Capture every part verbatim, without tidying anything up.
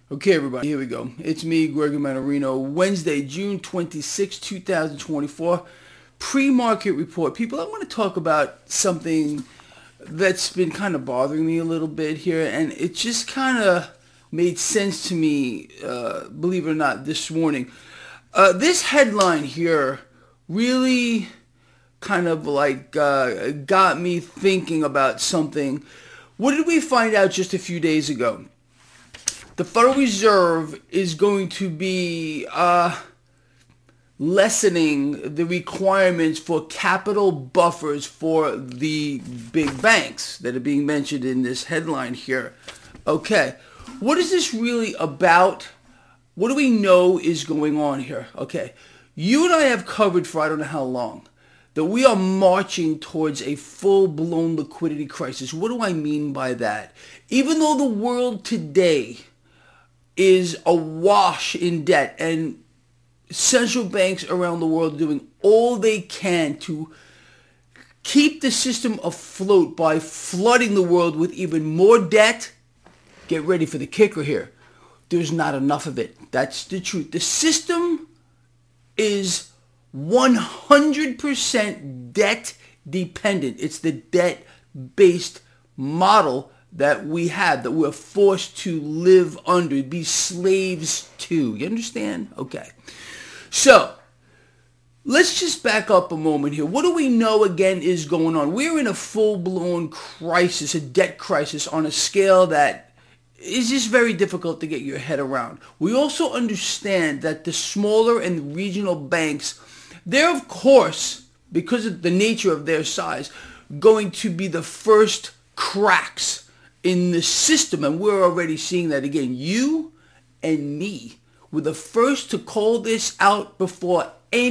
Okay, everybody, here we go. It's me, Gregory Mannarino. Wednesday, June twenty-sixth, two thousand twenty-four. Pre-market report. People, I want to talk about something that's been kind of bothering me a little bit here, and it just kind of made sense to me, uh, believe it or not, this morning. Uh, this headline here really kind of like uh, got me thinking about something. What did we find out just a few days ago? The Federal Reserve is going to be uh, lessening the requirements for capital buffers for the big banks that are being mentioned in this headline here. Okay, what is this really about? What do we know is going on here? Okay, you and I have covered for I don't know how long that we are marching towards a full-blown liquidity crisis. What do I mean by that? Even though the world today is awash in debt, and central banks around the world are doing all they can to keep the system afloat by flooding the world with even more debt. Get ready for the kicker here. There's not enough of it. That's the truth. The system is one hundred percent debt dependent. It's the debt-based model that we have, that we're forced to live under, be slaves to. You understand? Okay. So, let's just back up a moment here. What do we know, again, is going on? We're in a full-blown crisis, a debt crisis on a scale that is just very difficult to get your head around. We also understand that the smaller and regional banks, they're, of course, because of the nature of their size, going to be the first cracks in the system, and we're already seeing that again. You and me were the first to call this out before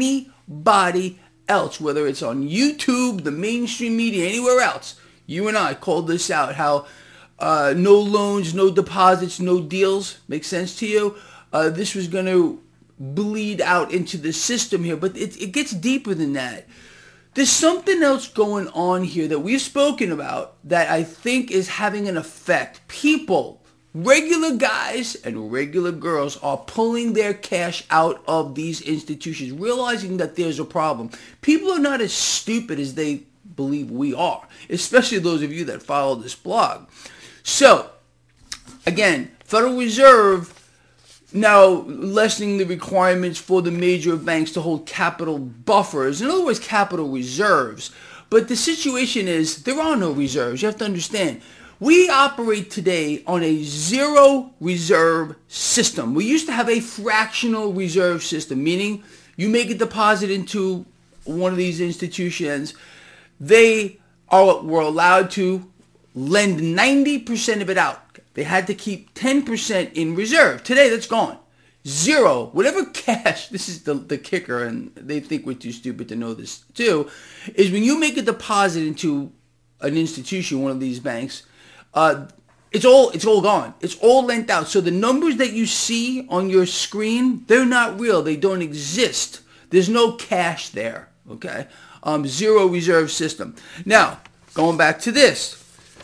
anybody else, whether it's on YouTube, the mainstream media, anywhere else. You and I called this out, how uh, no loans, no deposits, no deals. Make sense to you? Uh, this was going to bleed out into the system here, but it, it gets deeper than that. There's something else going on here that we've spoken about that I think is having an effect. People, regular guys and regular girls, are pulling their cash out of these institutions, realizing that there's a problem. People are not as stupid as they believe we are, especially those of you that follow this blog. So, again, Federal Reserve now lessening the requirements for the major banks to hold capital buffers. In other words, capital reserves. But the situation is there are no reserves. You have to understand. We operate today on a zero reserve system. We used to have a fractional reserve system, meaning you make a deposit into one of these institutions. They are, were allowed to lend ninety percent of it out. They had to keep ten percent in reserve. Today, that's gone. Zero. Whatever cash, this is the, the kicker, and they think we're too stupid to know this too, is when you make a deposit into an institution, one of these banks, uh, it's all it's all gone. It's all lent out. So the numbers that you see on your screen, they're not real. They don't exist. There's no cash there. Okay? Um, zero reserve system. Now, going back to this.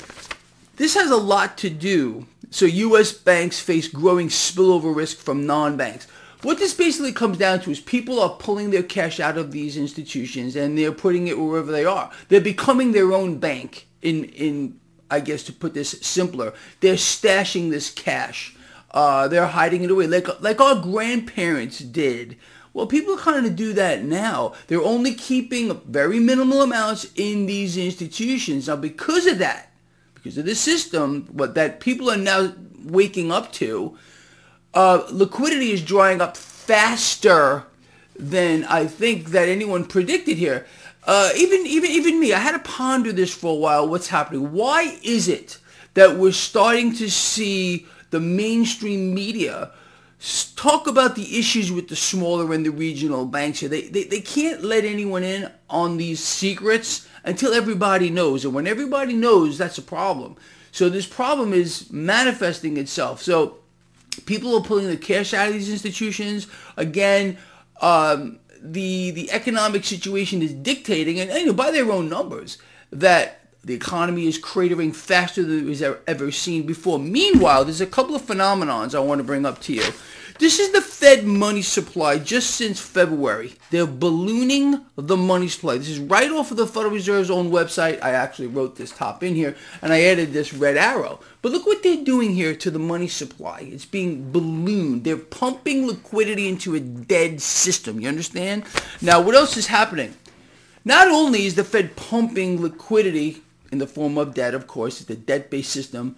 This has a lot to do, so U S banks face growing spillover risk from non-banks. What this basically comes down to is people are pulling their cash out of these institutions and they're putting it wherever they are. They're becoming their own bank, in, in I guess to put this simpler. They're stashing this cash. Uh, they're hiding it away like, like our grandparents did. Well, people kind of do that now. They're only keeping very minimal amounts in these institutions. Now, because of that, because of the system, what that people are now waking up to, uh, liquidity is drying up faster than I think that anyone predicted here. Uh, even even even me, I had to ponder this for a while. What's happening? Why is it that we're starting to see the mainstream media talk about the issues with the smaller and the regional banks here? They, they, they can't let anyone in on these secrets until everybody knows. And when everybody knows, that's a problem. So this problem is manifesting itself. So people are pulling the cash out of these institutions. Again, um, the the economic situation is dictating, and you know, by their own numbers, that The economy is cratering faster than it was ever seen before. Meanwhile, there's a couple of phenomenons I want to bring up to you. This is the Fed money supply just since February. They're ballooning the money supply. This is right off of the Federal Reserve's own website. I actually wrote this top in here, and I added this red arrow. But look what they're doing here to the money supply. It's being ballooned. They're pumping liquidity into a dead system. You understand? Now, what else is happening? Not only is the Fed pumping liquidity in the form of debt, of course, it's a debt-based system,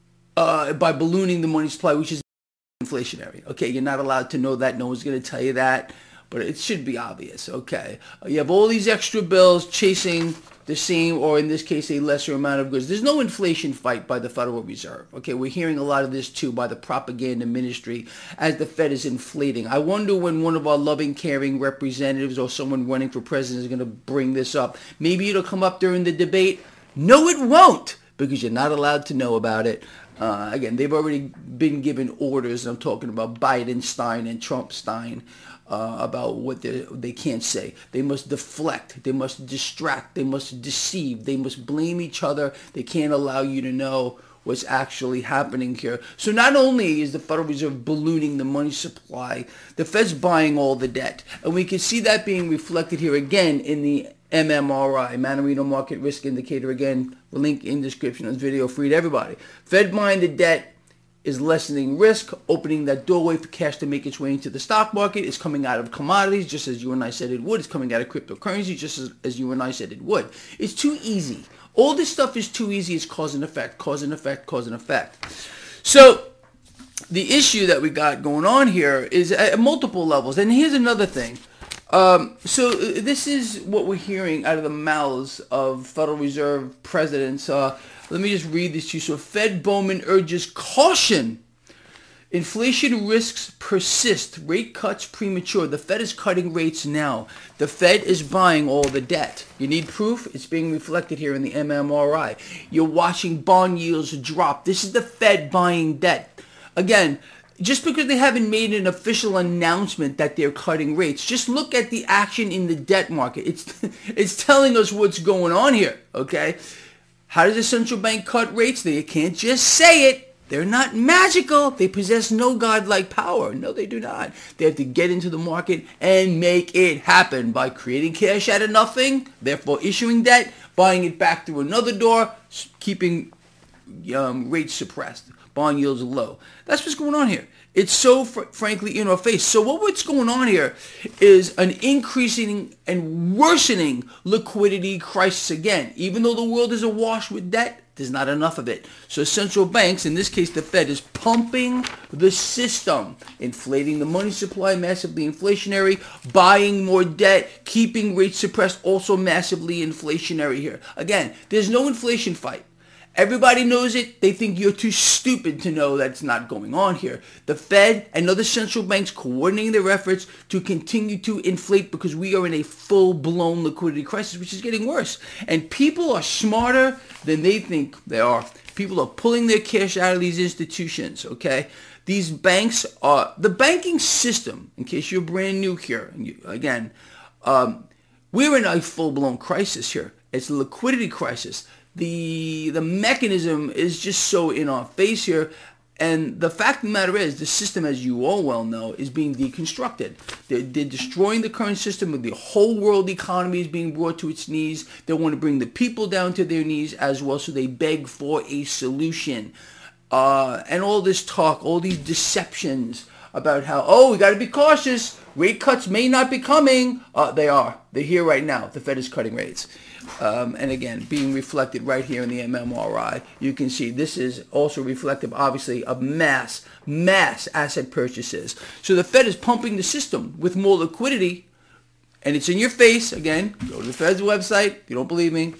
uh, by ballooning the money supply, which is inflationary. Okay, you're not allowed to know that. No one's going to tell you that, but it should be obvious. Okay, you have all these extra bills chasing the same, or in this case, a lesser amount of goods. There's no inflation fight by the Federal Reserve. Okay, we're hearing a lot of this too by the propaganda ministry as the Fed is inflating. I wonder when one of our loving, caring representatives or someone running for president is going to bring this up. Maybe it'll come up during the debate. No, it won't, because you're not allowed to know about it. Uh, again, they've already been given orders. I'm talking about Biden-Stein and Trump-Stein uh, about what they they can't say. They must deflect. They must distract. They must deceive. They must blame each other. They can't allow you to know what's actually happening here. So not only is the Federal Reserve ballooning the money supply, the Fed's buying all the debt. And we can see that being reflected here again in the M M R I, Mannarino Market Risk Indicator. Again, the link in description of this video, free to everybody. Fed buying the debt is lessening risk, opening that doorway for cash to make its way into the stock market. It's coming out of commodities, just as you and I said it would. It's coming out of cryptocurrency, just as, as you and I said it would. It's too easy. All this stuff is too easy. It's cause and effect, cause and effect, cause and effect. So the issue that we got going on here is at multiple levels. And here's another thing. Um, so uh, this is what we're hearing out of the mouths of Federal Reserve presidents. Uh, let me just read this to you. So Fed Bowman urges caution. Inflation risks persist. Rate cuts premature. The Fed is cutting rates now. The Fed is buying all the debt. You need proof? It's being reflected here in the M M R I. You're watching bond yields drop. This is the Fed buying debt. Again, just because they haven't made an official announcement that they're cutting rates, just look at the action in the debt market. It's it's telling us what's going on here, okay? How does the central bank cut rates? They can't just say it. They're not magical. They possess no godlike power. No, they do not. They have to get into the market and make it happen by creating cash out of nothing, therefore issuing debt, buying it back through another door, keeping um, rates suppressed. Bond yields are low. That's what's going on here. It's so, fr- frankly, in our face. So what, what's going on here is an increasing and worsening liquidity crisis again. Even though the world is awash with debt, there's not enough of it. So central banks, in this case the Fed, is pumping the system, inflating the money supply, massively inflationary, buying more debt, keeping rates suppressed, also massively inflationary here. Again, there's no inflation fight. Everybody knows it. They think you're too stupid to know that's not going on here. The Fed and other central banks coordinating their efforts to continue to inflate because we are in a full-blown liquidity crisis, which is getting worse. And people are smarter than they think they are. People are pulling their cash out of these institutions, okay? These banks are, the banking system, in case you're brand new here, and you, again, um, we're in a full-blown crisis here. It's a liquidity crisis. The the mechanism is just so in our face here. And the fact of the matter is, the system, as you all well know, is being deconstructed. They're, they're destroying the current system. The whole world economy is being brought to its knees. They want to bring the people down to their knees as well, so they beg for a solution. Uh, and all this talk, all these deceptions about how, oh, we got to be cautious. Rate cuts may not be coming. Uh, they are. They're here right now. The Fed is cutting rates. Um, and again, being reflected right here in the M M R I, you can see this is also reflective, obviously, of mass, mass asset purchases. So the Fed is pumping the system with more liquidity, and it's in your face. Again, go to the Fed's website if you don't believe me.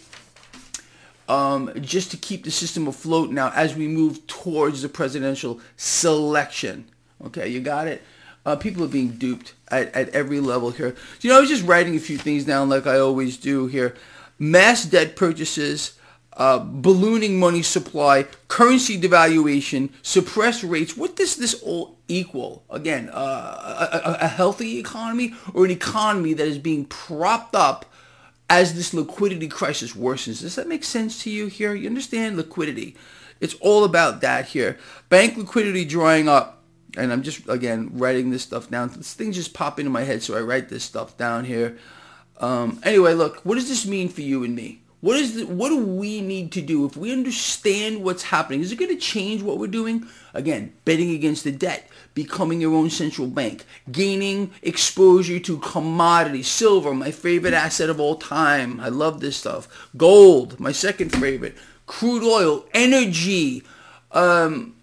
Um, just to keep the system afloat now as we move towards the presidential selection. Okay, you got it? Uh, people are being duped at, at every level here. You know, I was just writing a few things down like I always do here. Mass debt purchases, uh, ballooning money supply, currency devaluation, suppressed rates. What does this all equal? Again, uh, a, a, a healthy economy or an economy that is being propped up as this liquidity crisis worsens. Does that make sense to you here? You understand liquidity? It's all about that here. Bank liquidity drying up. And I'm just, again, writing this stuff down. This thing just pop into my head, so I write this stuff down here. Um, anyway, look, what does this mean for you and me? What is the, what do we need to do if we understand what's happening? Is it going to change what we're doing? Again, betting against the debt, becoming your own central bank, gaining exposure to commodities, silver, my favorite asset of all time. I love this stuff. Gold, my second favorite. Crude oil, energy. Um...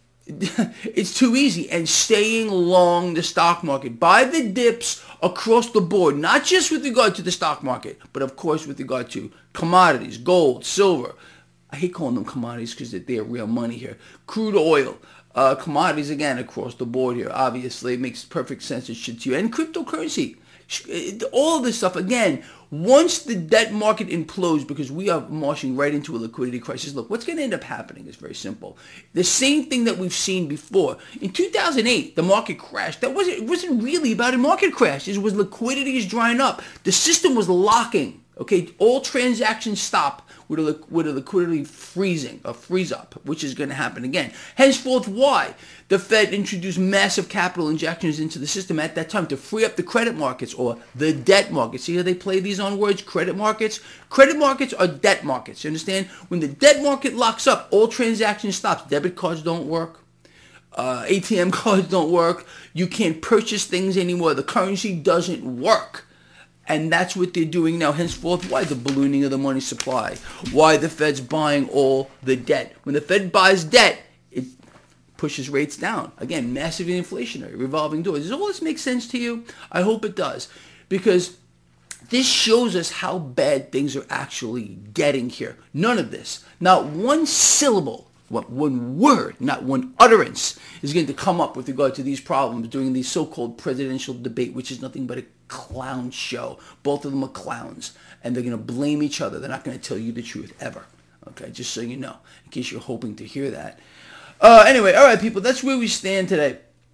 It's too easy. And staying long the stock market. Buy the dips across the board, not just with regard to the stock market, but of course with regard to commodities, gold, silver. I hate calling them commodities because they're, they're real money here. Crude oil, uh, commodities again across the board here. Obviously, it makes perfect sense. It should to you. And cryptocurrency. All of this stuff, again, once the debt market implodes, because we are marching right into a liquidity crisis, look, what's going to end up happening is very simple. The same thing that we've seen before. In two thousand eight, the market crashed. That wasn't, it wasn't really about a market crash. It was liquidity is drying up. The system was locking. Okay, all transactions stop with a, with a liquidity freezing, a freeze up, which is going to happen again. Henceforth, why? The Fed introduced massive capital injections into the system at that time to free up the credit markets or the debt markets. See how they play these on words? Credit markets? Credit markets are debt markets. You understand? When the debt market locks up, all transactions stops. Debit cards don't work. Uh, A T M cards don't work. You can't purchase things anymore. The currency doesn't work. And that's what they're doing now. Henceforth, why the ballooning of the money supply? Why the Fed's buying all the debt? When the Fed buys debt, it pushes rates down. Again, massively inflationary, revolving doors. Does all this make sense to you? I hope it does. Because this shows us how bad things are actually getting here. None of this, not one syllable, one word, not one utterance is going to come up with regard to these problems during the so-called presidential debate, which is nothing but a clown show. Both of them are clowns, and they're going to blame each other. They're not going to tell you the truth ever. Okay, just so you know, in case you're hoping to hear that. Uh, anyway, all right, people, that's where we stand today.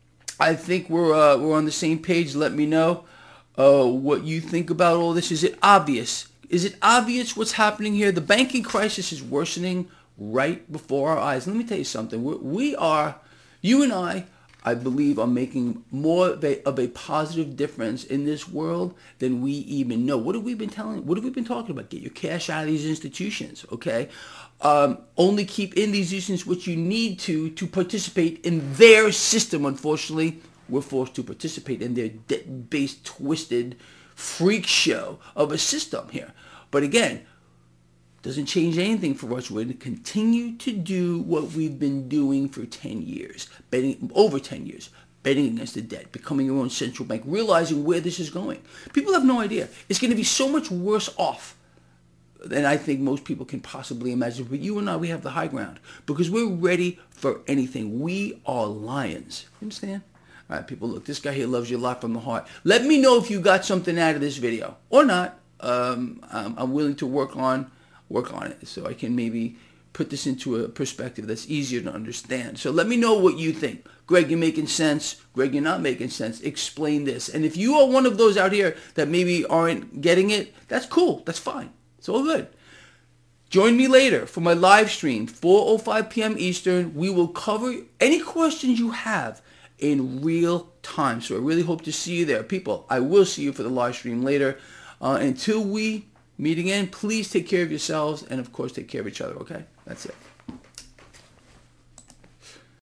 I think we're uh, we're on the same page. Let me know uh, what you think about all this. Is it obvious? Is it obvious what's happening here? The banking crisis is worsening right before our eyes. Let me tell you something. We're, we are, you and I, I believe, are making more of a, of a positive difference in this world than we even know. What have we been telling? What have we been talking about? Get your cash out of these institutions, okay? Um, only keep in these institutions what you need to to participate in their system. Unfortunately, we're forced to participate in their debt-based, twisted freak show of a system here. But again, doesn't change anything for us. We're going to continue to do what we've been doing for ten years, betting over ten years, betting against the debt, becoming your own central bank, realizing where this is going. People have no idea. It's going to be so much worse off than I think most people can possibly imagine. But you and I, we have the high ground because we're ready for anything. We are lions. You understand? All right, people, look, this guy here loves you a lot from the heart. Let me know if you got something out of this video or not. Um, I'm, I'm willing to work on work on it so I can maybe put this into a perspective that's easier to understand. So let me know what you think. Greg, you're making sense. Greg, you're not making sense. Explain this. And if you are one of those out here that maybe aren't getting it, that's cool. That's fine. It's all good. Join me later for my live stream, four oh five p.m. Eastern. We will cover any questions you have in real time. So I really hope to see you there. People, I will see you for the live stream later. Uh, until we meet again, please take care of yourselves and, of course, take care of each other, okay? That's it.